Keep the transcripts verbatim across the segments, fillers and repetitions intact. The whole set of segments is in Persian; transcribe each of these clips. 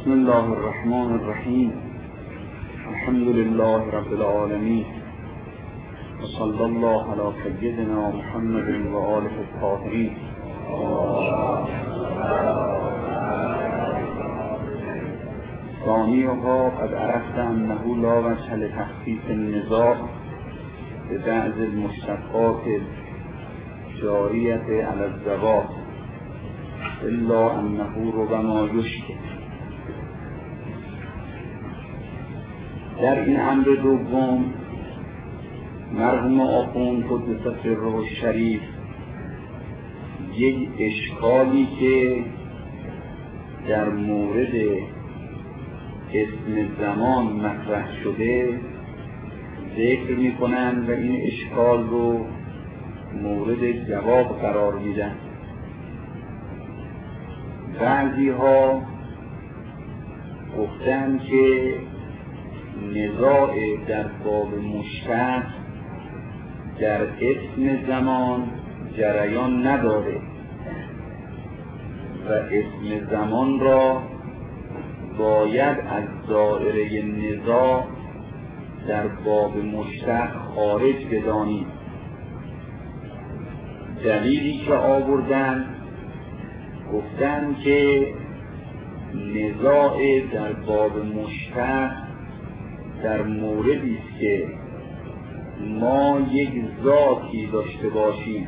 بسم الله الرحمن الرحیم. الحمد لله رب العالمین و صلی الله علی سیدنا محمد و آله الطاهرین. ثانیها قد عرفت انه لا وجه لتخفیف النزاع ببعض المشتقات الجاریة علی الزواج الا انه ربما یشکل. در این امر دوم مرحوم آخوند قدس سره الشریف یک اشکالی که در مورد اسم زمان مطرح شده ذکر می کنند و این اشکال رو مورد جواب قرار میدن. بعضی ها گفتن که نزاع در باب مشتق در اسم زمان جریان نداره و اسم زمان را باید از دایره نزاع در باب مشتق خارج بدانید. دلیلی که آوردن گفتن که نزاع در باب مشتق در موردی است که ما یک ذاتی داشته باشیم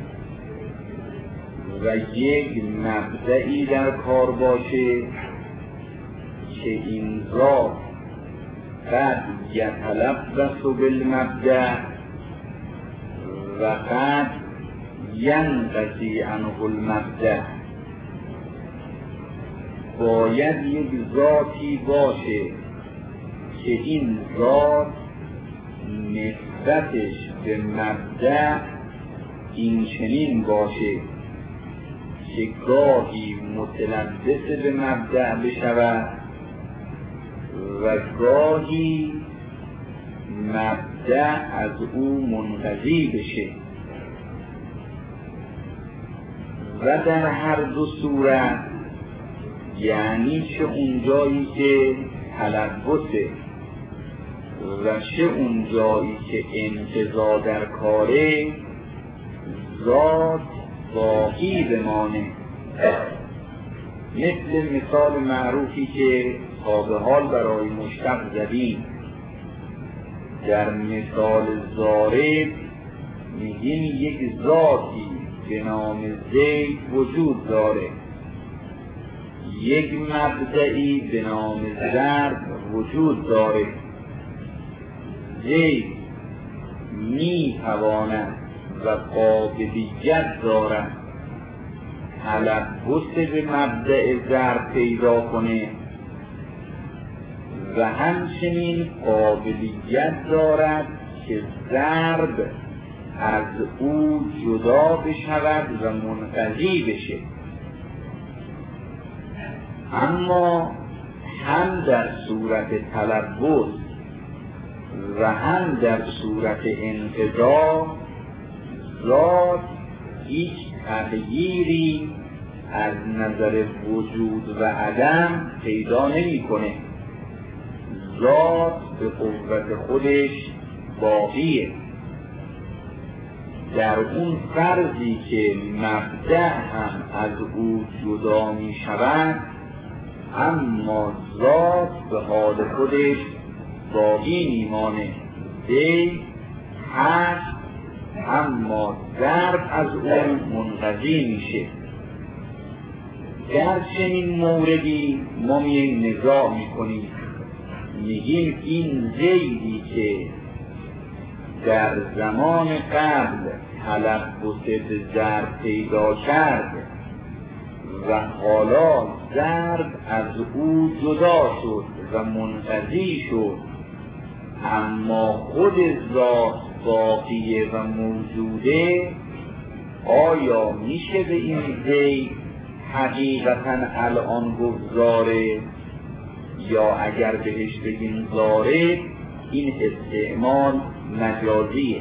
و یک مبدئی در کار باشه که این ذات قد یتلبس بالمبدأ و قد ینقضی عنه المبدأ. باید یک ذاتی باشه که این ذات نسبتش به مبدأ این چنین باشه که گاهی متلبس به مبدأ بشود و گاهی مبدأ از او منقضی بشه و در هر دو صورت، یعنی چه اونجایی که تلبسه و چه اون جایی که انقضا در کاره، ذات باقی بمانه. مثل مثال معروفی که تا به حال برای مشتق زدیم، در مثال ضارب میگیم یک ذاتی به نام زید وجود داره، یک مبدئی به نام ضرب وجود داره. زید می تواند و قابلیت دارد تلبس به مبدأ ضرب پیدا کنه و همچنین قابلیت دارد که ضرب از او جدا بشود و منقضی بشه. اما هم در صورت تلبس و هم در صورت انقضا ذات هیچ تغییری از نظر وجود و عدم پیدا نمی کنه. ذات به قوت خودش باقیه. در اون فرضی که مبدأ هم از او جدا می شود، اما ذات به حال خودش باقی میمانه. زید هست اما ضرب از اون منقضی میشه. در چنین موردی ما میگیم نزاع میکنیم، میگیم این زیدی که در زمان قبل تلبس به ضرب پیدا کرد و حالا ضرب از او جدا شد و منقضی شد، اما خود ذات باقیه و موجوده، آیا میشه به این زید حقیقتا الان گفت زاره؟ یا اگر بهش بگیم زاره، این استعمال مجازیه.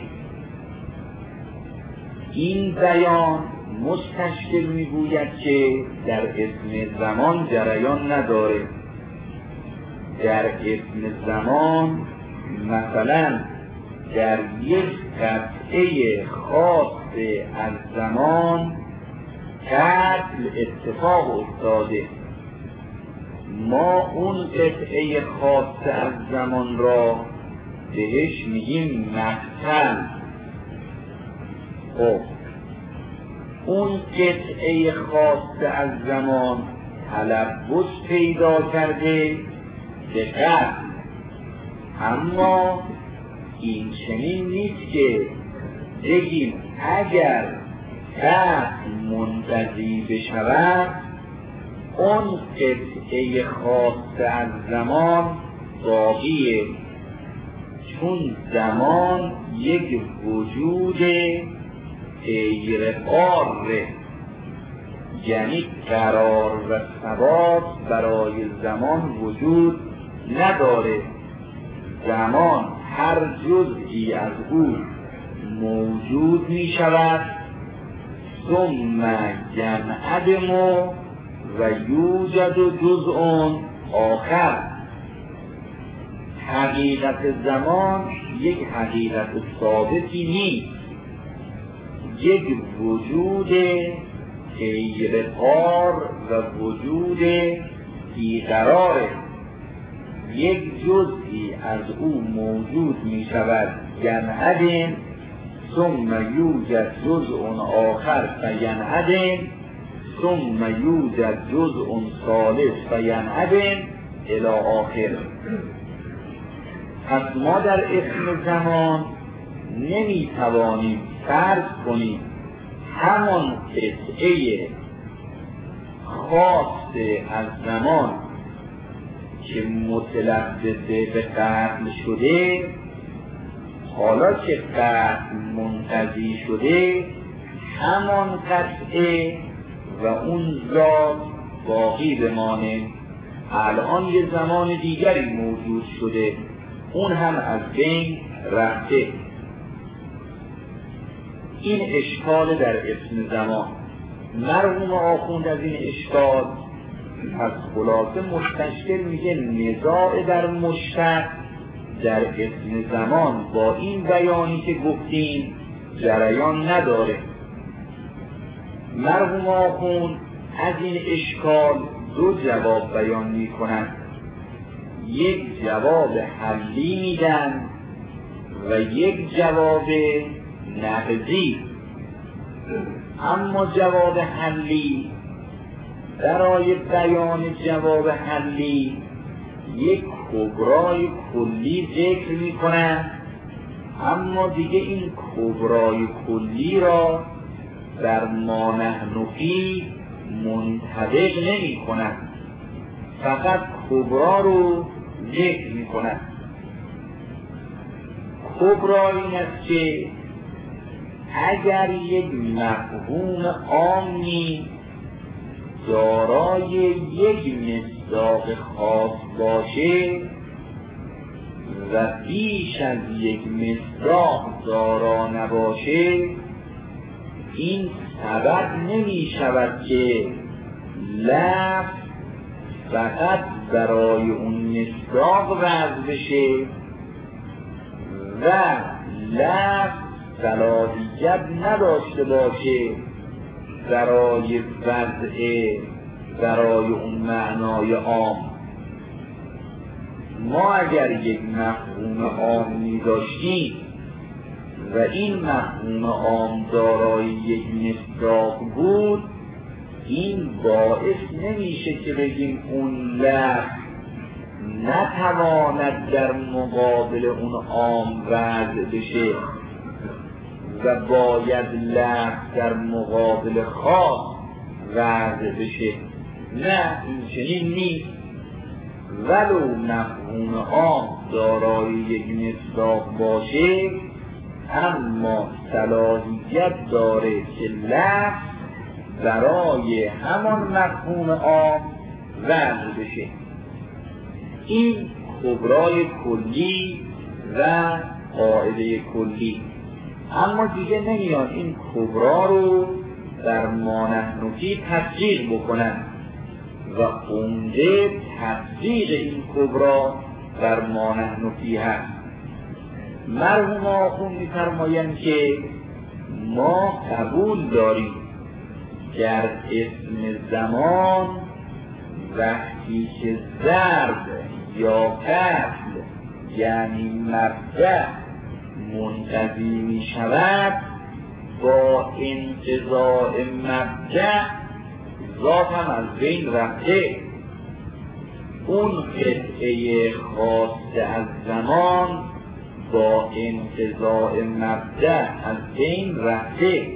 این بیان مستشکل میگوید که در اسم زمان جریان نداره در اسم زمان مثلا در یک قطعه خاص از زمان قتل اتفاق افتاده، ما اون قطعه خاص از زمان را بهش میگیم مقتل. خب اون قطعه خاص از زمان تلبس پیدا کرده به قتل، اما این چنین نیست که بگیم اگر قتل منقضی بشود اون قطعه خاص از زمان باقیه، چون زمان یک وجود غیر قاره، یعنی قرار و ثبات برای زمان وجود نداره. زمان هر جزئی از او موجود می شود، ثم ینعدم و یوجد جزء آخر. حقیقت زمان یک حقیقت ثابتی نیست، یک وجود غیر قار و وجود بیقراره. یک جزئی از او موجود می شود ینعدم، ثم یوجد جزء آخر فینعدم، ثم یوجد جزء ثالث فینعدم الی آخر. پس ما در اسم زمان نمی توانیم فرض کنیم همان قطعه خاص از زمان که متلبس به قتل شده، حالا که قتل منقضی شده همان قطعه و اون ذات باقی بمانه. الان یه زمان دیگری موجود شده، اون هم از بین رفته. این اشکال در اسم زمان. مرحوم آخوند از این اشکال از خلاصه مستشکل میگه نزاع در مشتق در اسم زمان با این بیانی که گفتیم جریان نداره. مرحوم آخوند از این اشکال دو جواب بیان میکنند، یک جواب حلی میدن و یک جواب نقضی. اما جواب حلی برای بیان جواب حلی یک کبرای کلی ذکر میکنند، اما دیگه این کبرای کلی را در ما نحن فیه منطبق نمی کنند، فقط کبرا رو ذکر می کنند. کبرا این است که اگر یک مفهوم عامی دارای یک مصداق خاص باشه و بیش از یک مصداق دارا نباشه، این سبب نمی شود که لفظ فقط برای اون مصداق وضع بشه و لفظ صلاحیت نداشته باشه برای وضع برای اون معنای عام. ما اگر یک مفهوم عامی داشتیم و این مفهوم عام دارای یک مصداق بود، این باعث نمیشه که بگیم اون لفظ نتواند در مقابل اون عام وضع بشه و باید لفظ در مقابل خاص وضع بشه. نه، این چنین نیست. ولو مفهوم عام دارای یک مصداق باشه، اما صلاحیت داره که لفظ برای همان مفهوم عام وضع بشه. این کبرای کلی و قاعده کلی. اما دیگه نمیان این کبرا رو در ما نحن فیه تفسیر بکنن و عمده تفسیر تصدیق این کبرا در ما نحن فیه هست. مرحوم آخوند می‌فرمایند که ما قبول داریم در اسم زمان وقتی که ضرب یا قتل یعنی مبدأ منقضی می شود، با انقضاء مبدأ ذات هم از بین رفته، اون قطعه خاصه از زمان با انقضاء مبدأ از بین رفته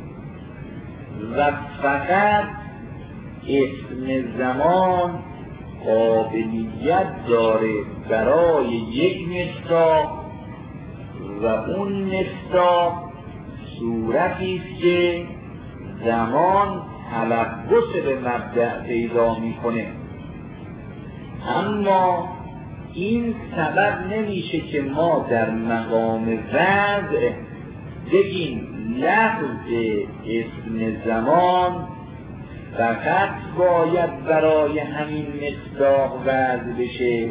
و فقط اسم زمان قابلیت داره برای یک مصداق و اون مصداق صورتی است که زمان تلبس به مبدأ پیدا میکنه. اما این سبب نمیشه که ما در مقام وضع بگیم لفظ اسم زمان فقط باید برای همین مصداق وضع بشه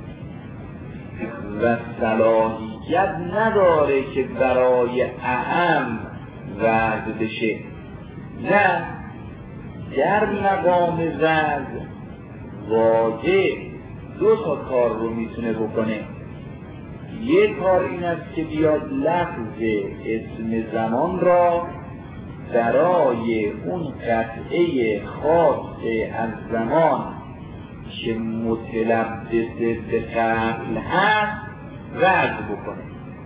و صلاحیت نداره که برای اعم وضع بشه. نه، در مقام وضع واجب دو تا کار رو میتونه بکنه. یک کار این است که بیاد لفظ اسم زمان را برای اون قطعه خاص از زمان که متلبس به قتل هست وضع بکنه.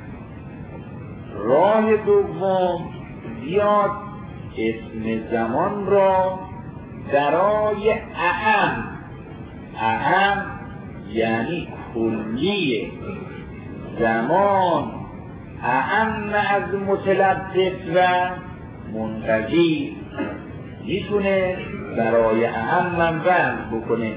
راه دوم بیاد اسم زمان را برای اعم، اعم یعنی کلی زمان، اعم از متلبس و منقضی، میتونه برای اعم وضع بکنه.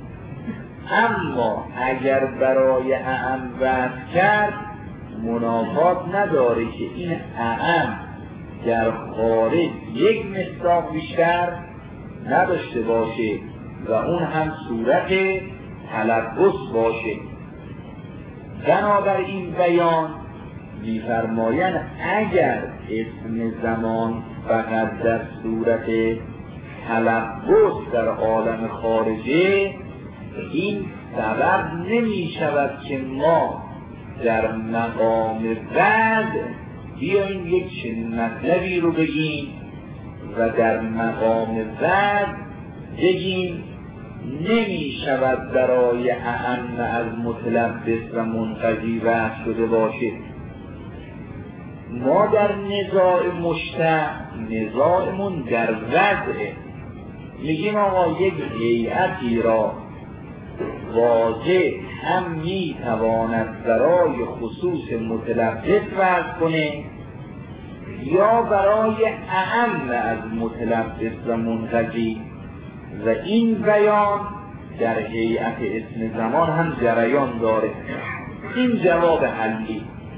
اما اگر برای اعم وضع کرد منافات نداره که این اعم در خارج یک مصداق بیشتر نداشته باشه و اون هم صورت تلبس باشه. بنابراین بیان می‌فرمایند اگر اسم زمان فقط در صورت تلبس در عالم خارجه، این سبب نمی شود که ما در مقام وضع بیاییم یک چنین مطلبی رو بگیم و در مقام وضع بگیم نمی شود برای اعم از متلبس و منقضی وضع شده باشه. ما در نزاع مشتع، نزاعمون در وضعه، میگیم آقا یک هیئتی را واجب هم میتواند برای خصوص متلبس وضع کنه یا برای اعم از متلبس و منقضی، و این بیان در هیئت اسم زمان هم جریان داره. این جواب حلی.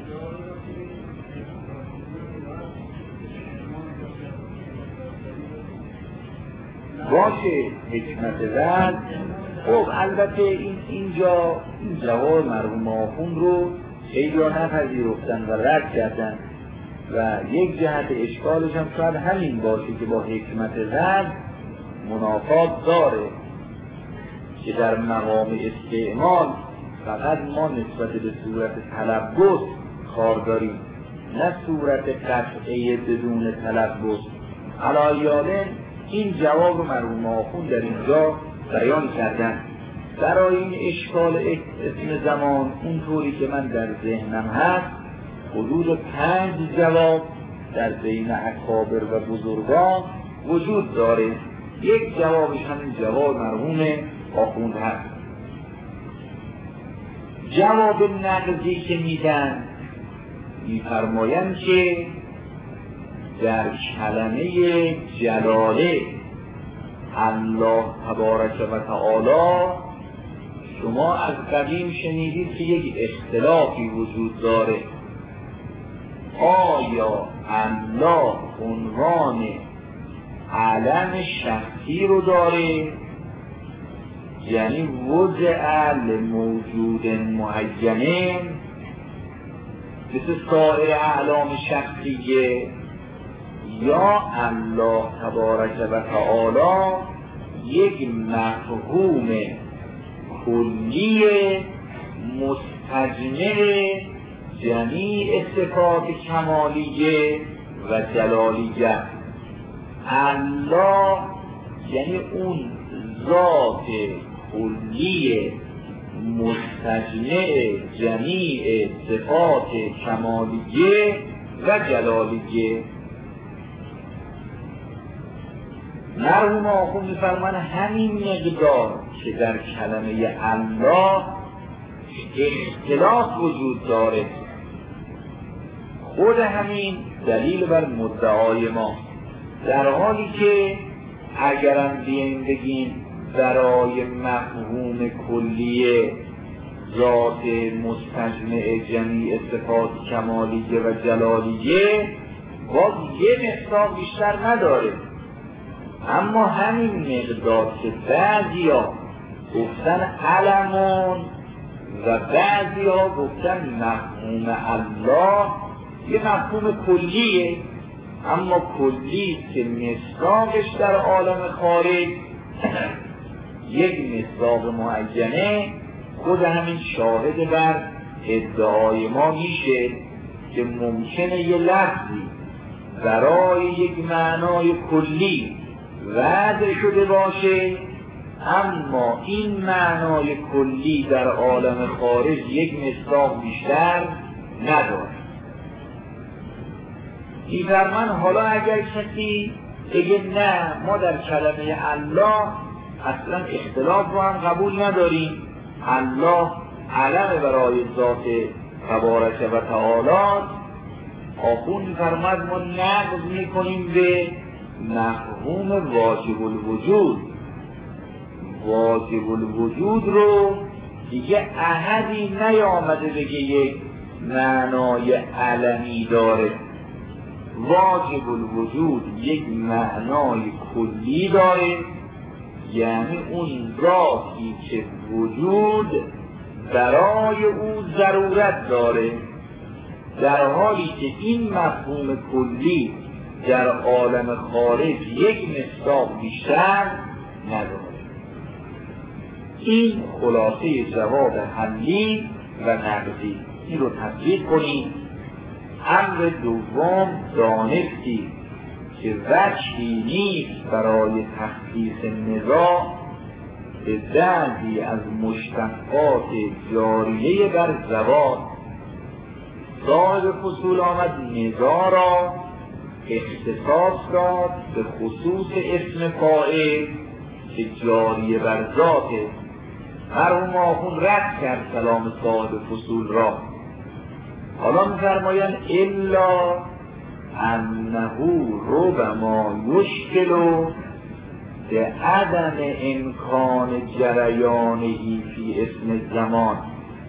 باشه حکمت وضع. خب البته این اینجا این جواب مرحوم آخوند رو خیلی ها نپذیرفتن و رد کردن و یک جهت اشکالش هم شاید همین باشه که با حکمت وضع منافات داره که در مقام استعمال فقط ما نسبت به صورت تلبس کار داریم، نه صورت قطعه بدون تلبس. علایالن این جواب رو مرحوم آخوند در اینجا بیان کردن. برای این اشکال اسم زمان اونطوری که من در ذهنم هست حدود پنج جواب در بین اکابر و بزرگان وجود داره. یک جوابش همین جواب مرحوم آخوند هست. جواب نقضی که میدن میفرمایند که در کلمه جلاله الله تبارک و تعالی شما از قدیم شنیدید که یک اختلافی وجود داره. آیا الله عنوان علم شخصی رو داره یعنی وضع لموجود معین مثل سایر اعلام شخصیه، یا الله تبارک و تعالی یک مفهوم کلی مستجمع جمیع صفات کمالیه و جلالیه. الله یعنی اون ذات کلی مستجمع جمیع صفات کمالیه و جلالیه. مرحوم آخوند می‌فرمان همین مقدار که در کلمه الله اختلاف وجود داره، خود همین دلیل بر مدعای ما، در حالی که اگرم بیایم بگیم برای مفهوم کلی ذات مستجمع جمیع صفات کمالیه و جلالیه باز یه مقدار بیشتر نداره، اما همین مقدار که بعضی ها گفتن علمون و بعضی ها گفتن مفهوم الله یه مفهوم کلیه، اما کلی که مصداقش در عالم خارج یک مصداق معینه، خود همین شاهد بر ادعای ما میشه که ممکنه یه لفظی برای یک معنای کلی وضع شده باشه، اما این معنای کلی در عالم خارج یک مصداق بیشتر نداره. می‌فرمان حالا اگر کسی بگه نه ما در کلمه الله اصلا اختلاف رو هم قبول نداریم، الله علم برای ذات تبارک و تعالی، آخوند می‌فرماد ما نقض می‌کنیم به مفهوم واجب الوجود. واجب الوجود رو دیگه احدی نیامده بگه یک معنای علمی داره. واجب الوجود یک معنای کلی داره، یعنی اون ذاتی که وجود برای او ضرورت داره، در حالی که این مفهوم کلی در عالم خارج یک مصداق بیشتر نداره. این خلاصه جواب حلی و نقضی. این رو تطبیق کنید. امر دوم دانستی که وجهی نیست برای تخصیص نزاع به بعضی از مشتقات جاریه بر زوال. صاحب فصول آمد نزاع را اختصاص داد به خصوص اسم فاعل که جاریه بر ذاته. مرحوم آخوند رد کرد کلام صاحب فصول را. حالا می‌فرمایند الا انه ربما یشکل به عدم امکان جریانهی فی اسم زمان.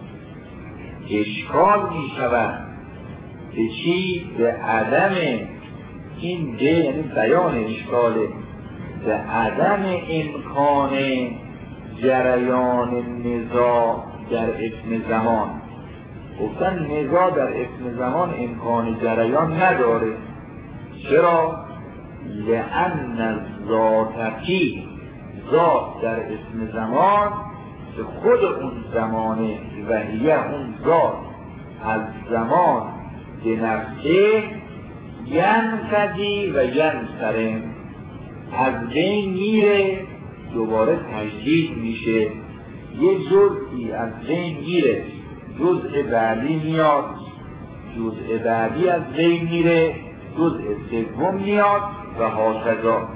اشکال می شود به چی؟ به عدم، این ده یعنی بیان اشکاله، به عدم امکان جریان نزاع در اسم زمان. گفتن نزاع در اسم زمان امکان جریان نداره. چرا؟ لأن الذاتی ذات در اسم زمان که خود اون زمانه و هیه اون ذات از زمان به نفسه ینقضی و ینصرم، از بین میره دوباره تجدید میشه. یه جزئی از بین میره، جزء بعدی میاد، جزء بعدی از بین میره، جزء سوم میاد و هاکذا.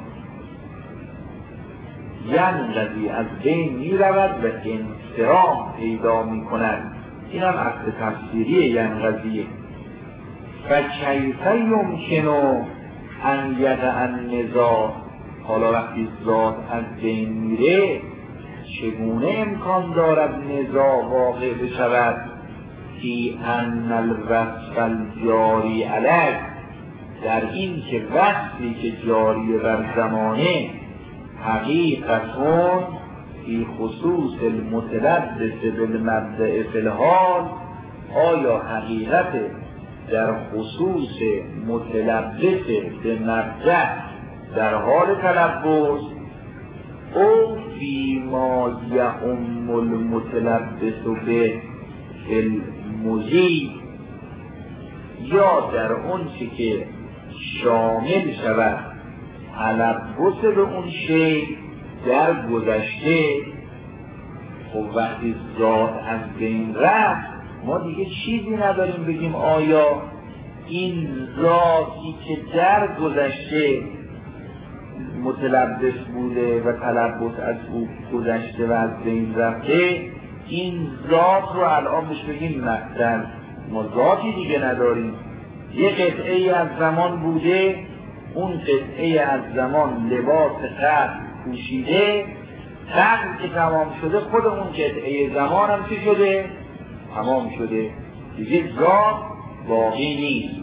ینقضی از بین میرود و انصرام پیدا میکند. این هم اصل تفسیری ینقضیه. فکیف یمکن ان یقع النزاع، حالا وقتی ذات از بین میره چگونه امکان دارد نزاع واقع بشود؟ فی ان الوصف الجاری علیه، در این که وصفی که جاری بر زمانه حقیقتون فی خصوص المتلبس بالمبدأ فی الحال، آیا حقیقت در خصوص متلبس به مبدأ در حال تلبس، او فی ما یعم المتلبس به المضی، یا در اون چی که شامل شود تلبس به اون شی در گذشته. خب وقتی ذات از بین رفت ما دیگه چیزی نداریم بگیم آیا این ذاتی که در گذشته متلبس بوده و تلبس از او گذشته و از بین رفته، این ذات رو الان بهش بگیم مثلا ما ذاتی دیگه نداریم. یه قطعه ای از زمان بوده، اون قطعه از زمان لباس قبل پوشیده، قبل که تمام شده خود اون قطعه زمان هم چی شده؟ تمام شده، دیگه ذات باقی نیست.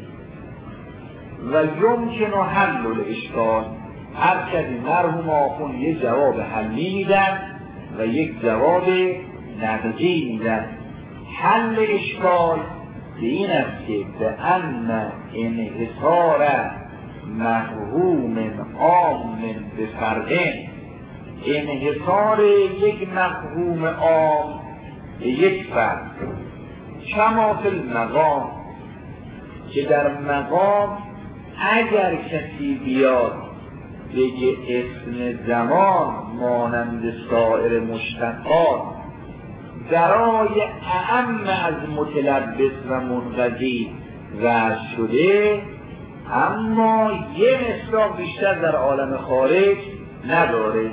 و یمکن حل الاشکال، هر کسی مرحوم آخوند یک جواب حلی میدن و یک جواب نقضی میدن. حل اشکال به این است که به ان انحصار مفهوم عام به فرقه، انحصار یک مفهوم عام به یک فرد، کما فی المقام، که در مقام اگر کسی بیاد بگه اسم زمان مانند سایر مشتقات برای اعم از متلبس و منقضی وضع شده، اما یه مصداق بیشتر در عالم خارج نداره.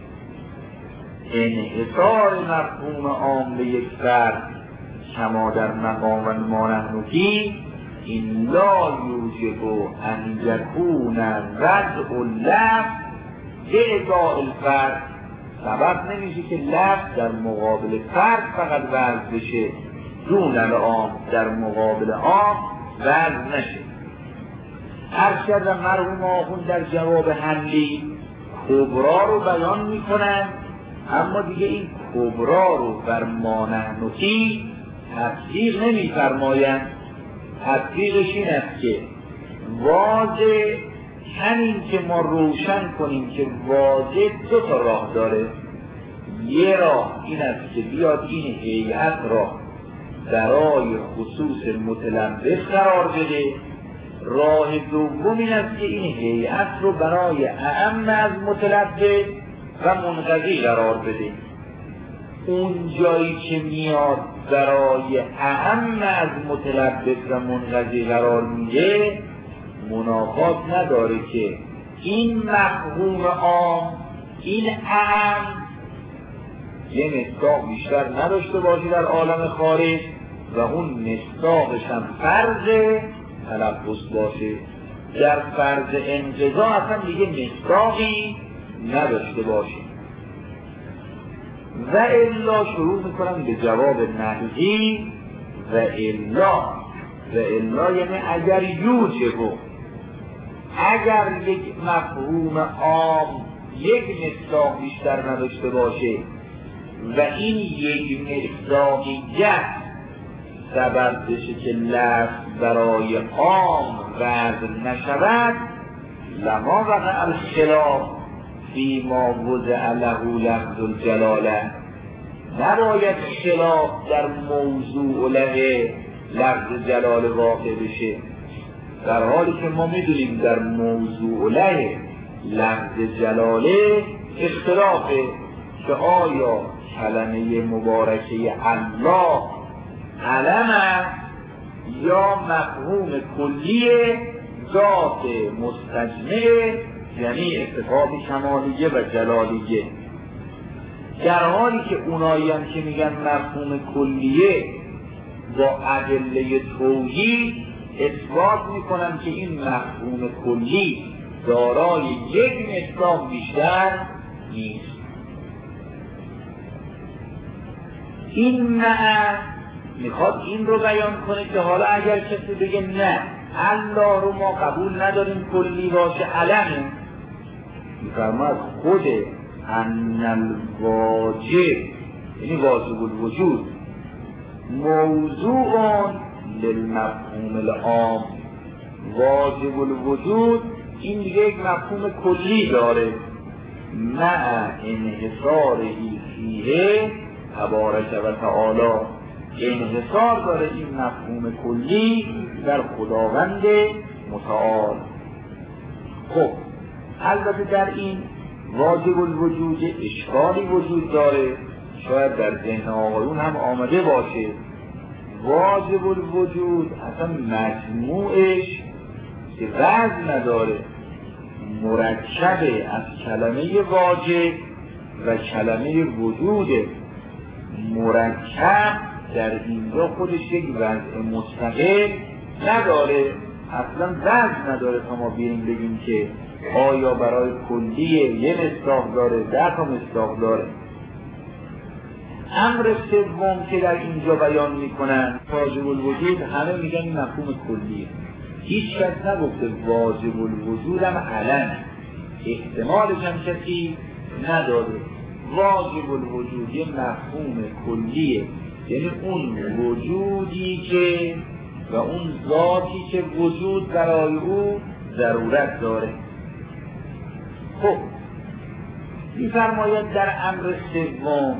انحصار مفهوم عام به یک فرد کما در مقام و مانحنفی، این لا یوجب ان یکون وضع اللفظ اعضاء الفرد، سبب نمیشه که لفظ در مقابل فرد فقط وضع بشه، دون العام در مقابل عام وضع نشه. هر شد مرحوم آخوند در جواب حلی کبرا رو بیان میکنن، اما دیگه این کبرا رو بر مانحنفی تطبیق نمیفرمایند. تطبیقش این است که واضح همین که ما روشن کنیم که واضح دو تا راه داره. یه راه این است که بیاد این هیئت را برای خصوص متلبس قرار بده، راه دوم این است که این هیئت رو برای اعم از متلبس و منقضی قرار بده. اون جایی که میاد برای اعم از متلبس و منقضی قرار میده منافات نداره که این مفهوم عام، این اعم یه مصداق بیشتر نداشته باشه در عالم خارج و اون مصداقش هم فرض تلبس باشه. در فرض انقضا اصلا دیگه مصداقی نداشته باشه. و الا شروع میکنم به جواب نقضی. و الا و الا یعنی اگر یوجبو، اگر یک مفهوم عام یک مصداق بیشتر نداشته باشه و این یک مصداقیت سبب بشه که لفظ برای عام وضع نشود، لما وقع الخلاف فی ما وضع له لفظ الجلاله، نباید خلاف در موضوع له لفظ جلاله واقع بشه، در حالی که ما میدونیم در موضوع له لفظ جلاله اختلافه که آیا کلمه مبارکه الله علم است یا مفهوم کلی ذات مستجمع، یعنی اتفاق کمالیه و جلالیه. در حالی که اونایی هم که میگن مفهوم کلیه با ادله توحید اثبات میکنن که این مفهوم کلی دارای یک مصداق بیشتر نیست. این معنی میخواد این رو بیان کنه که حالا اگر کسی بگه نه الله رو ما قبول نداریم کلی باشه علمه، میفرماد خود ان الواجب یعنی واجب الوجود موضوع للمفهوم العام. واجب الوجود این یک مفهوم کلی داره، مع انحصارهی فیه تبارک و تعالی، انحصار داره این مفهوم کلی در خداوند متعال. خب البته در این واجب الوجود اشکالی وجود داره، شاید در ذهن آقایون هم آمده باشه. واجب الوجود اصلا مجموعش که وزن نداره، مرکبه از کلمه واجب و کلمه وجود. مرکب در اینجا خودش یک وضع مستقل نداره، اصلا وزن نداره تا ما بیریم بگیم که آیا برای کلیه یه مصداق داره، ده تا مصداق داره. امر سوم که در اینجا بیان میکنن واجب الوجود، همه میگن این مفهوم کلیه، هیچ کس نگفته واجب الوجود هم علن، احتمالش هم کسی نداده. واجب الوجود یه مفهوم کلیه، یعنی اون وجودی که و اون ذاتی که وجود برای او ضرورت داره. خب می‌فرماید در امر سوم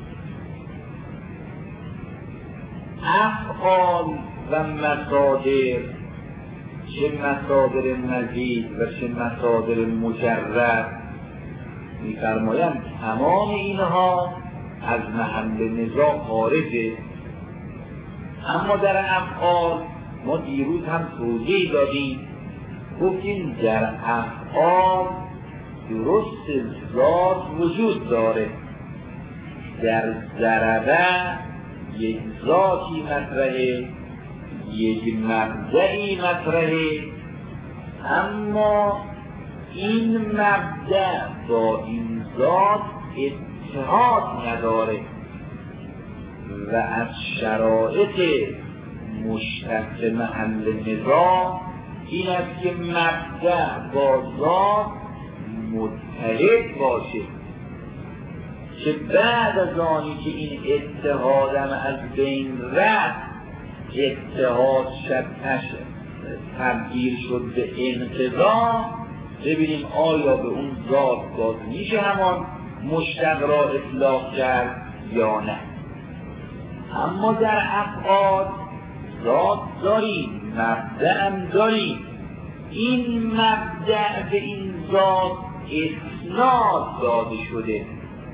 افعال و مصادر، چه مصادر مزید و چه مصادر مجرد، می‌فرمایند تمام اینها از محل نزاع خارجه. اما در افعال ما دیروز هم توضیح دادیم، گفتیم در افعال درست ذات وجود داره، در ضربه یک ذاتی مطرحه، یک مبدعی مطرحه، اما این مبدع با این ذات اتحاد نداره و از شرایط مشتق محل نزاع این است که مبدع با ذات متحد باشه، که بعد از آنی که این اتحادم از بین رفت، اتحاد شدش تبدیل شد به انقضا، ببینیم آیا به اون ذات باز میشه همان مشتق را اطلاق کرد یا نه. اما در افعال ذات داریم، مبدع هم داریم، این مبدع به این ذات اسناد داده شده،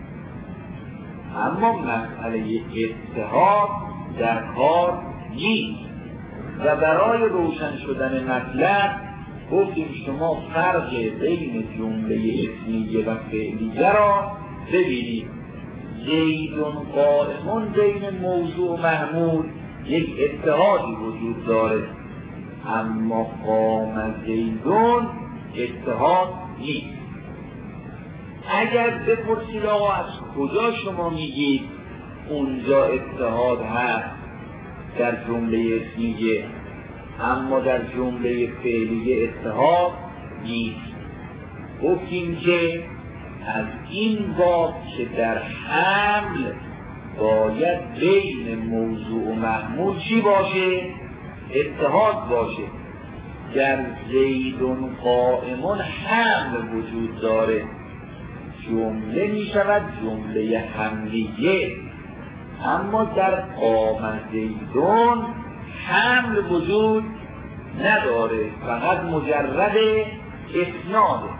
اما مسئله اتحاد در کار نیست. و برای روشن شدن مطلب گفتیم شما فرق بین جمله اسمیه و فعلیه را ببینید. زیدون قائمون بین موضوع و محمول یک اتحادی وجود داره، اما قام زیدون اتحاد نیست. اگر بپرسید آقا از کجا شما میگید اونجا اتحاد هست در جمله اسمیه اما در جمله فعلیه اتحاد نیست؟ گفتیم که از این باب که در حمل باید بین موضوع و محمول چی باشه؟ اتحاد باشه. در زیدون قائمون حمل وجود داره، جمله می شود جمله حملیه، اما در قام زیدون حمل وجود نداره، فقط مجرد اسناده.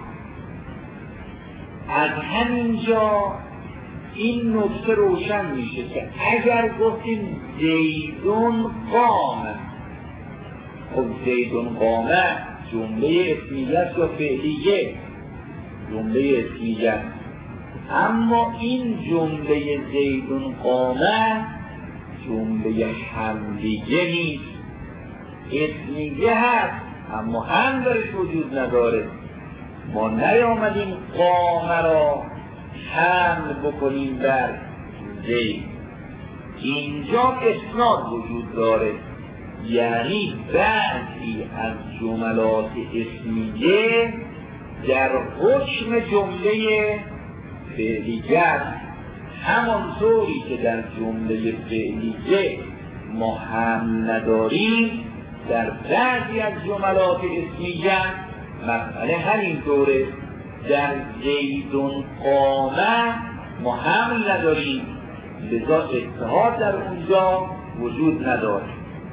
از همینجا این نکته روشن میشه که اگر گفتیم زیدون قام، خب زیدون قامه جمله اسمیه یا فعلیه؟ جمله اسمیه. اما این جمله زیدون قامه جمله حملیه نیست، اسمیه هست اما هم درش وجود نداره. ما نیامدیم قامه را حمل بکنیم بر زید، اینجا اسناد وجود داره، یعنی بعضی از جملات اسمیه در حکم جمله فعلیت همانطوری که در جمله فعلیه ما هم نداریم در بعضی از جملات اسمیه مسئله همین دوره. در زیدون قامه ما هم نداریم، لذا اتحاد در اونجا وجود نداره.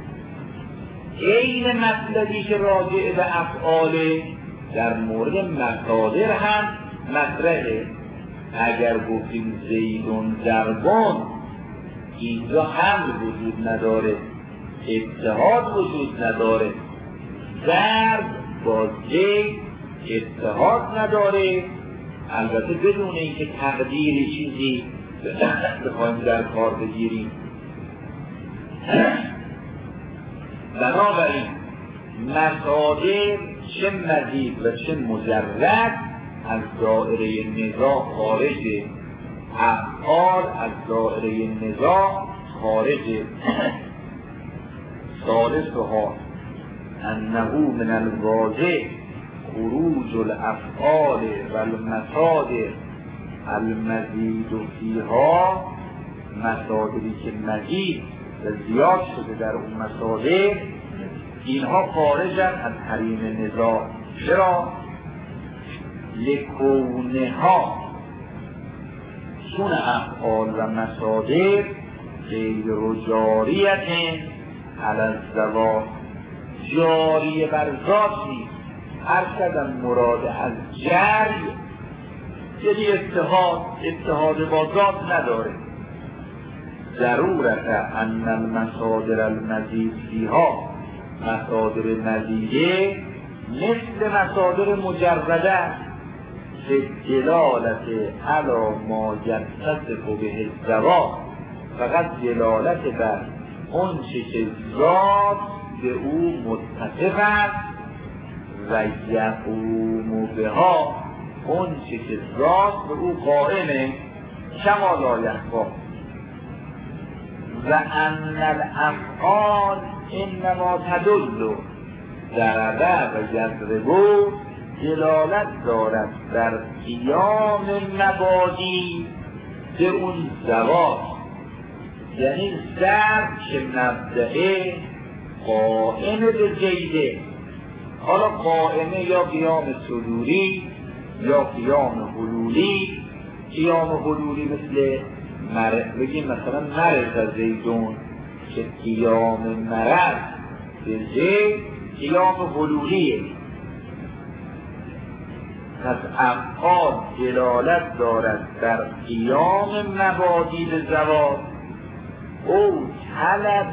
این مطلبی که راجع به افعال در مورد مصادر هم مطرحه. اگر گفتیم زیدون ضربان، اینجا هم وجود نداره، اتحاد وجود نداره. ضرب با زید اتحاد نداره، البته بدون اینکه تقدیر چیزی بخوایم در کار بگیریم. بنابراین مصادر چه مزید و چه مجرد از دائره نزاع خارجه، افعال از دائره نزاع خارجه. ثالثها انه من الواضح خروج الافعال و المصادر المزید فیها، مصادری که مزید و زیاد شده در اون مصادر، اینها خارجن از حریم نزاع. چرا؟ لکونها چون افعال و مصادر غیر جاریت علی الزوات، جاری بر ذات نیست. هر کدام مراد از جری یعنی اتحاد، اتحاد با ذات نداره. ضرورت ان المصادر المزید فیها، مصادر مزیده مثل مصادر مجرده که دلالت علی ما یتصف به الزوات، فقط دلالت بر اون چه که ذات به او متصف است و یقوم بها، اون چه که ذات به او قائمه، کما لا یخفی. و ان الافعال انما تدل ضرب و یضرب، دلالت دارد در قیام مبادی به اون زوات، یعنی ضرب که مبدأ قائم به زیده. حالا قائمه یا قیام صدوری یا قیام حلولی. قیام حلولی مثل مرض، بگیم مثلا مرض زیدون که قیام مرض به زید قیام حلولیه. پس افعال دلالت دارد در قیام مبادی به زوات او طلب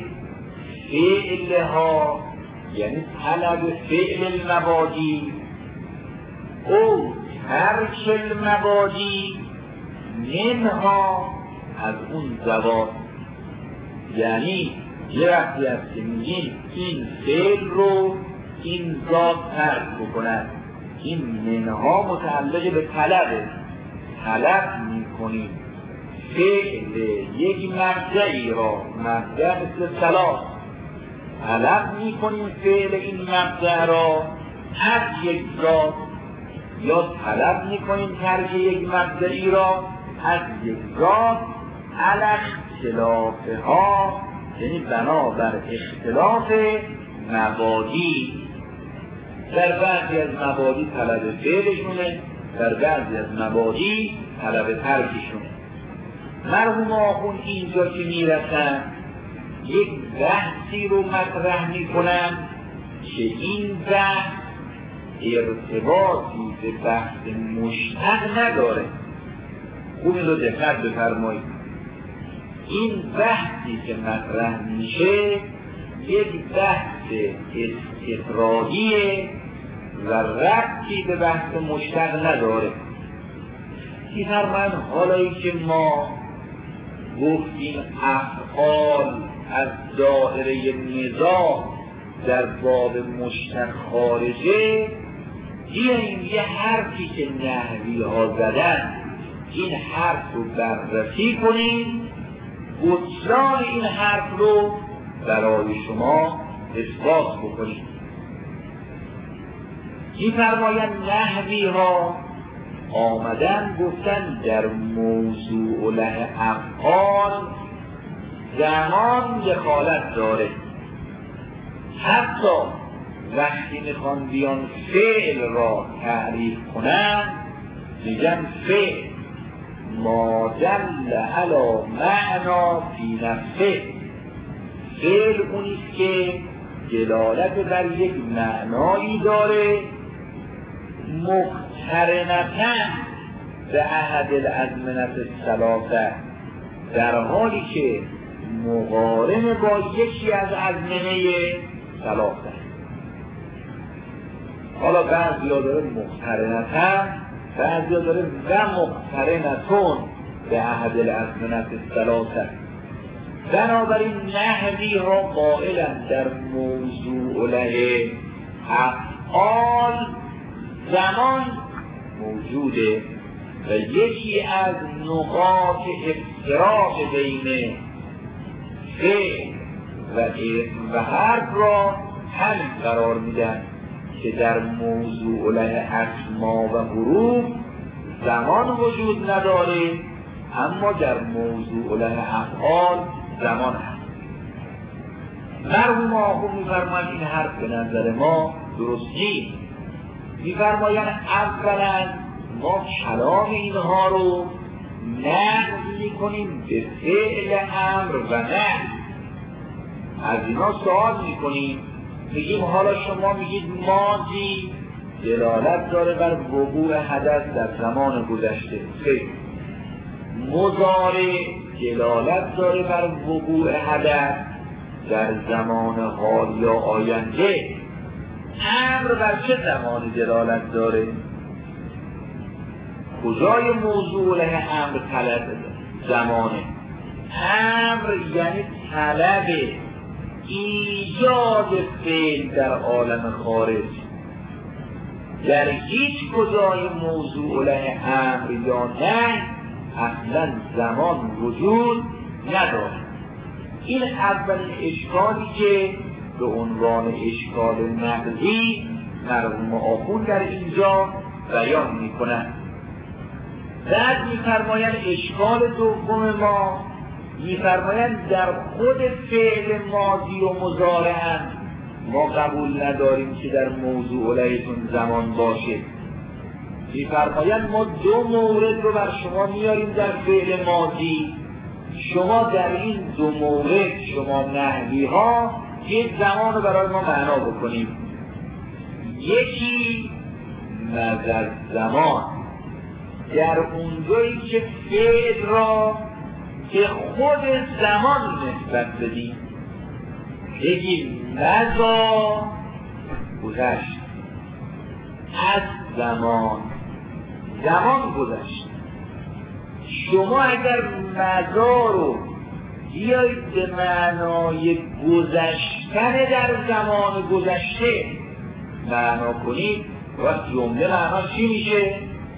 فعلها، یعنی طلب فعل المبادی، او ترک المبادی منها، از اون زوات. یعنی یه وقتی هست که میگیم این فعل رو این ذات ترک بکند، این منها متعلق به طلبه. طلب میکنیم فعل یک مبدعی را، مبدع مثل صلاح، طلب میکنیم فعل این مبدع را از یک ذات، یا طلب میکنیم ترک یک مبدعی را از یک ذات علی اختلافها، یعنی بنابر اختلاف مبادی. در بعضی از مبادی طلب فعلشونه، در بعضی از مبادی طلب ترکشونه. مرحوم آخون اینجا که میرسن یک بحثی رو مطرح میکنن که این بحث ارتباطی به بحث مشتق نداره. خوب این رو دقت بفرمایید. این بحثی که مطرح میشه یک بحث استقراییه و ربطی به بحث مشتق نداره. دیگر من حالایی که ما گفتیم افعال از دائره نزاع در باب مشتق خارجه، بیاییم یه حرفی که نحوی ها زدن این حرف رو بررسی کنیم، بطلان این حرف رو برای شما اثبات بکنیم. این فرمایند نحوی ها آمدن گفتن در موضوع له افعال زمان دخالت داره. حتی وقتی میخوان بیان فعل را تعریف کنن میگن فعل ما دل علی معنا فی نفسه، فعل اونیست که دلالت بر یک معنایی داره مقترنتاً به احد الازمنة الثلاثه، در حالی که مقارن با یکی از ازمنه ثلاثه. حالا بعضی ها داره مقترنتاً، بعضی ها داره و مقترنتون به احد الازمنة الثلاثه. بنابراین نحوی ها قائلن در موضوع له افعال زمان موجوده و یکی از نقاط افتراق بین فعل و اسم و حرف را همین قرار میدن که در موضوع له اسما و حروف زمان وجود نداره، اما در موضوع له افعال زمان هست. مرحوم آخون میفرمایند این حرف به نظر ما درست نیست. میفرمایند اولا ما کلام اینها رو نقض میکنیم به فعل امر و نه. از اینا سوال میکنیم، میگیم حالا شما میگید ماضی دلالت داره بر وقوع حدث در زمان گذشته، فعل مضارع دلالت داره بر وقوع حدث در زمان حال یا آینده. امر بر چه زمانی دلالت داره؟ کجای موضوع له امر طلب زمانه؟ امر یعنی طلب ایجاد فعل در عالم خارج. در هیچ کجای موضوع له امر یا نه اصلا زمان وجود نداره. این اولین اشکالی که به عنوان اشکال نقضی مرحوم آخوند در اینجا بیان میکنند. بعد میفرمایند اشکال دوم ما، میفرمایند در خود فعل ماضی و مضارع ما قبول نداریم که در موضوع لهتون زمان باشه. میفرمایند ما دو مورد رو بر شما میاریم در فعل ماضی، شما در این دو مورد شما نحوی ها یک زمان رو برای ما معنا بکنیم. یکی نظر زمان در اونجایی که فعل را به خود زمان نسبت بدیم، بگیم مضا گذشت از زمان، زمان گذشت. شما اگر مضا رو بیایید به معنای گذشتن در زمان گذشته معنا کنید، وقت جمله معناش چی میشه؟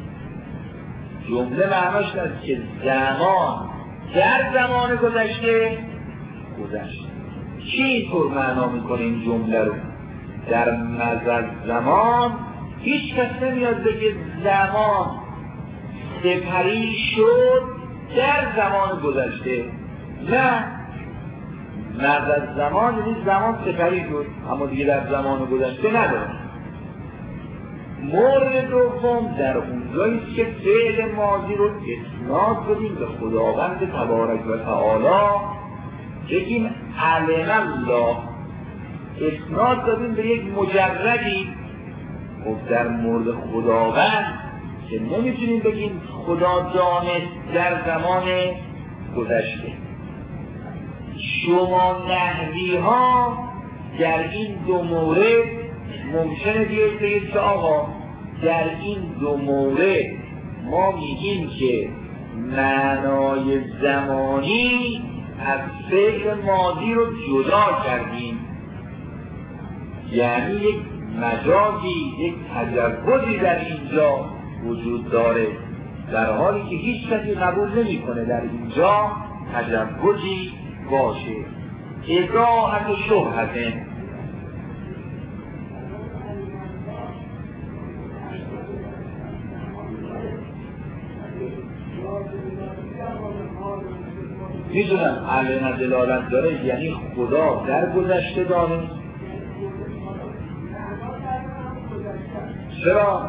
جمله معناش هست که زمان در زمان گذشته گذشت. چی اینطور معنا میکنه این جمله رو؟ در مضى زمان هیچ کس نمیاد بگه زمان سپری شد در زمان گذشته. نه، مضى زمان یعنی زمان سپری شد اما دیگه در زمان گذشته نداره. مورد دوم در اونجایی که فعل ماضی رو اسناد بدیم به خداوند تبارک و تعالی، بگیم علم الله، اسناد دادیم به یک مجردی. خب در مورد خداوند که نمیتونیم بگیم خدا دانست در زمان گذشته. شما نحوی ها در این دو مورد ممکنه بیایید بگید که آقا در این دو مورد ما میگیم که معنای زمانی از فعل ماضی رو جدا کردیم، یعنی یک مجازی، یک تجوزی در اینجا وجود داره، در حالی که هیچ کسی قبول نمی کنه در اینجا تجوزی باشه. اضاحت و شبهت میدونم علم دلالت داره یعنی خدا در گذشته داره. چرا؟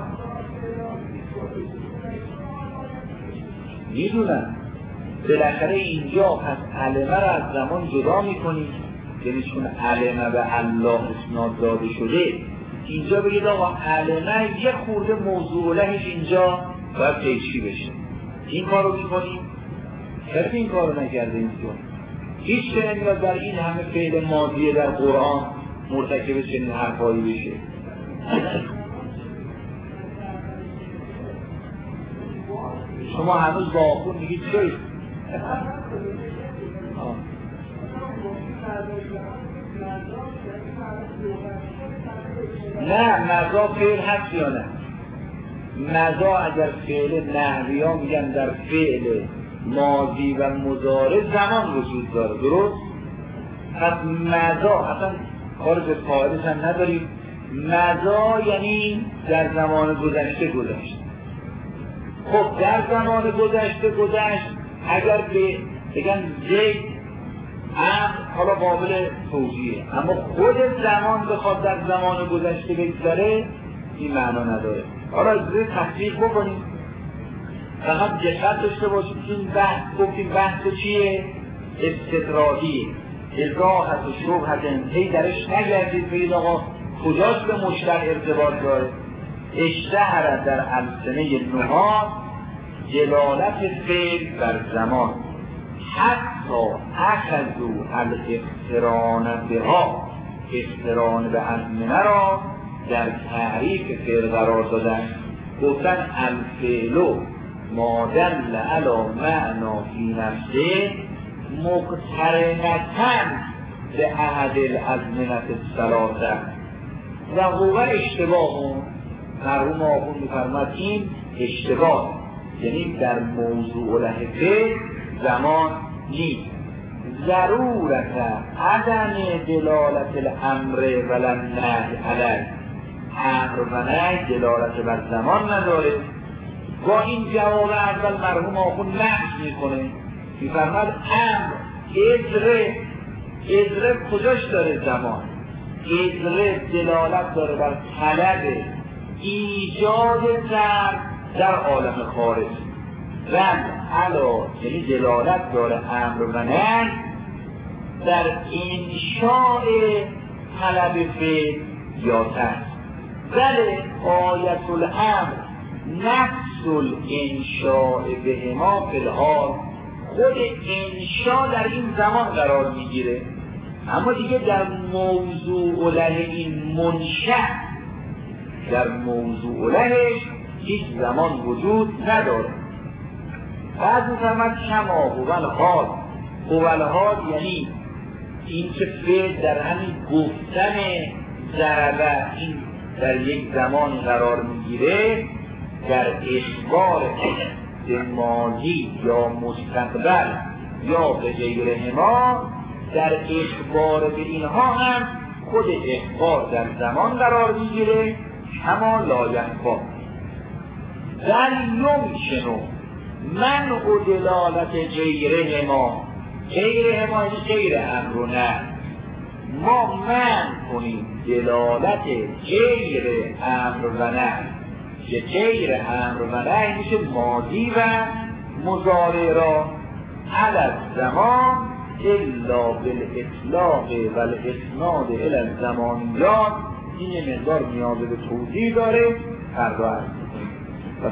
میدونم بالاخره اینجا پس علمه را از زمان جدا میکنید، یعنی چون علمه به الله اسناد داده شده اینجا بگید آقا علمه یه خورده موضوع لهش اینجا باید پیچی بشه. این کار رو میکنیم؟ کسی این کار رو نکرده اینجا. هیچ که نمیاد در این همه فعل ماضیه در قرآن مرتکب چنین حرفایی بشه. شما هنوز با آخون میگید چه؟ نه مزا فعل هست یا نه؟ مزا اگر فعل نحوی ها میگن در فعل ماضی و مضارع زمان وجود داره، درست؟ پس مزا اصلا کار به فاعلش هم نداریم. مزا یعنی در زمان گذشته گذشت. خب در زمان گذشته گذشت اگر به بگن زید هم حالا قابل توجیه، اما خود زمان بخواد در زمان گذشته بگذاره این معنا نداره. حالا از تحقیق بکنیم، فقط دقت داشته باشید که این بحث گفتیم بحث چیه؟ استطرادیه. اضاحت و شبهت هی درش نگردید بگید آقا کجاش به مشتر ارتباط داره. اشتهر در السنه نهاد جلالت فعل بر زمان حتی اخذو الاقتران بها، اقتران به ازمنه را در تعریف فعل قرار دادن. گفتن الفعل ما دل علی معنا فی نفسه مقترنتن به احد الازمنة الثلاثه و هو اشتباه. مرحوم آخوند می‌فرماد این اشتباه، یعنی در موضوع له فعل زمان نیست. ضرورت عدم دلالت الامر و النهی علیه، امر و نهی دلالت بر زمان نداره. با این جواب اول مرحوم آخوند نقص میکنه، میفرماد امر اجره اجره کجاش داره؟ زمان. اجره دلالت داره بر طلب ایجاد زر در عالم خارج. رد علا یعنی دلالت داره امر و نهی در انشاء طلب فعل یا ترک. بله آیت الامر نفس الانشاء بهما فی الحال، خود انشاء در این زمان قرار میگیره، اما دیگه در موضوع له این منشأ در موضوع لهش هیچ زمان وجود نداره. بعد میفرماد کما هو الحال. هو الحال یعنی این که فعل در همین گفتن ضربه این در یک زمان قرار میگیره، در اخبار به ماضی یا مستقبل یا به غیرهما، در اخبار به اینها هم خود اخبار در زمان قرار میگیره. اما لایخفا در یمکنو منع و دلالت غیرهما، غیرهما یعنی غیر امر و نهی، ما منع کنیم دلالت غیر امر و نهی، که غیر امر و نهی میشه ماضی و مضارع را علی زمان الا بالاطلاق و الاسناد الی الزمانیات. این مقدار نیاز به توضیح داره، فردا هست.